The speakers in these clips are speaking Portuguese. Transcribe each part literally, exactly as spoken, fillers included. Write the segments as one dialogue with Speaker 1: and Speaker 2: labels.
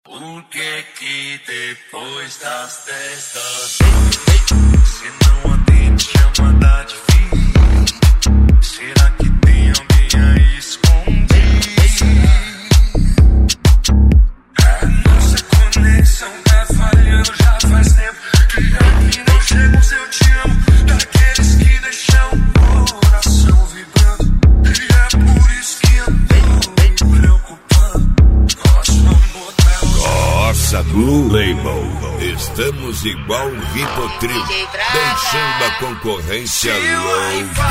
Speaker 1: Por que que depois das dez você não atende chamada de fim? Será que tem alguém aí escondido? A nossa conexão tá falhando já faz tempo. E aqui não chega o seu te amo, daqueles que deixam o coração vibrando. E é por isso que eu tô me preocupando. Nosso amor tá
Speaker 2: Nossa Blue Label. Estamos igual um Ribotril, deixando a concorrência louca.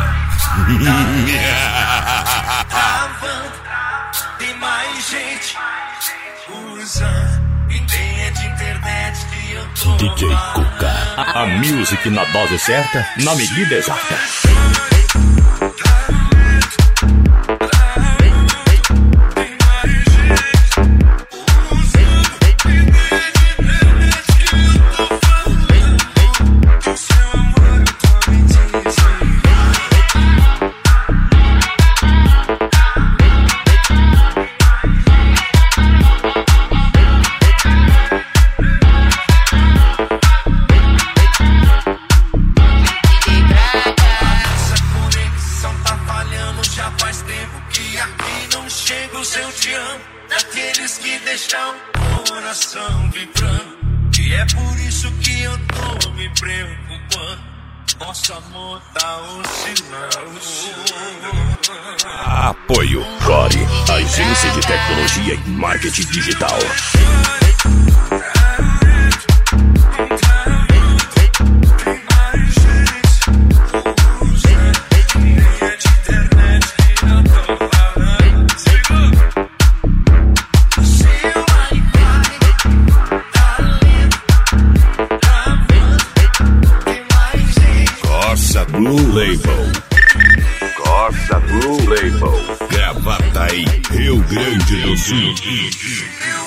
Speaker 1: Tem mais gente usando, e nem é de internet que eu tô.
Speaker 3: D J Cuca, a, a music na dose certa, na medida exata.
Speaker 1: Daqueles que deixam o coração vibrando. E é por isso que eu tô me preocupando. Nosso amor tá oscilando.
Speaker 3: Apoio Core, agência de tecnologia e marketing digital.
Speaker 2: Blue Label.
Speaker 3: Corsa Blue Label.
Speaker 2: Gravataí, Rio Grande do Sul.